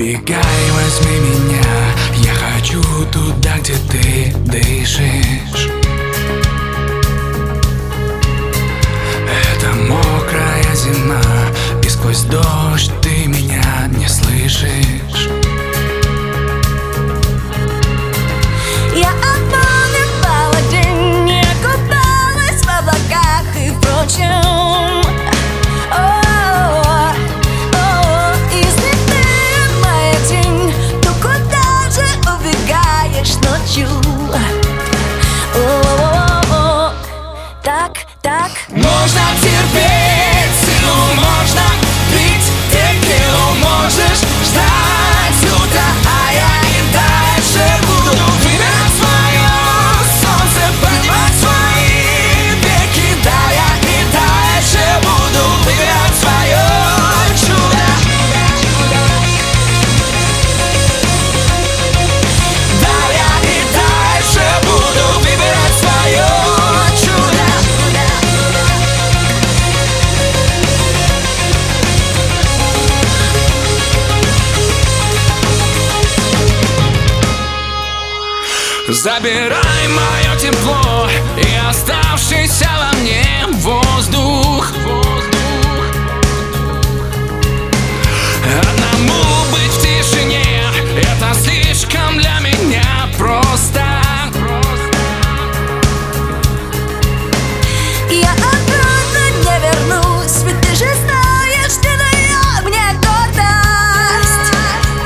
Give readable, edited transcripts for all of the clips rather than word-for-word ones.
Убегай, возьми меня, я хочу туда, где ты дышишь. Это мокрая зима, и сквозь дождь ты меня не слышишь. Я обманывала день, не купалась в облаках и впрочем. Если ты моя тень, то куда же убегаешь ночью? Так Можно терпеть силу, можно пить текилу, можешь ждать утра, а я и дальше буду выбирать свое солнце, поднимать свои веки. Да, я и дальше буду выбирать свое чудо. Да, я и дальше буду выбирать свое чудо. Забирай мое тепло и оставшийся во мне воздух. Одному быть в тишине — это слишком для меня просто. я обратно не вернусь, ведь ты же знаешь, ты даешь мне гордость.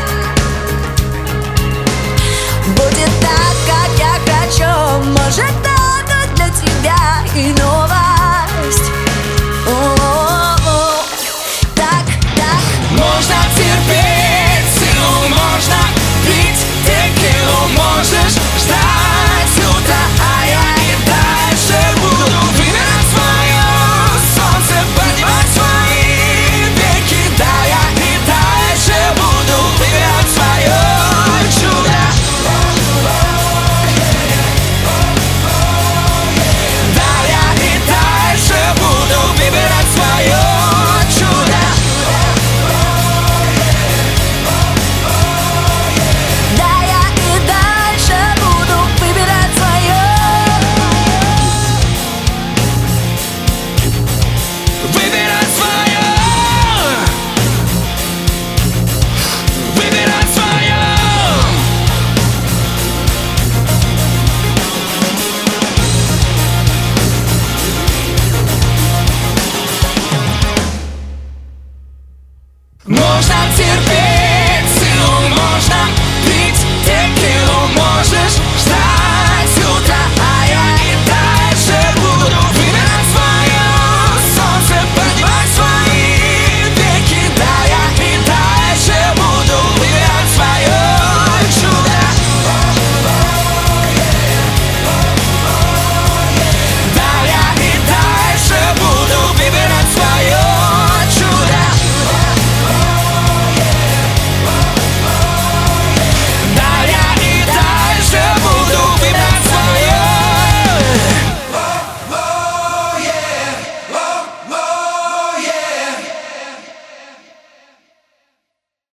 Будет так, как я хочу, может, это для тебя и новость. Так Можно терпеть силу, можно пить текилу, можешь ждать утра, а я и дальше буду выбирать свое солнце, поднимать свои веки. Да, я и дальше буду выбирать свое чудо. Да, я и дальше буду выбирать свое чудо. Да, я и дальше буду выбирать свое. Выбирать свое. Выбирать свое. Можно терпеть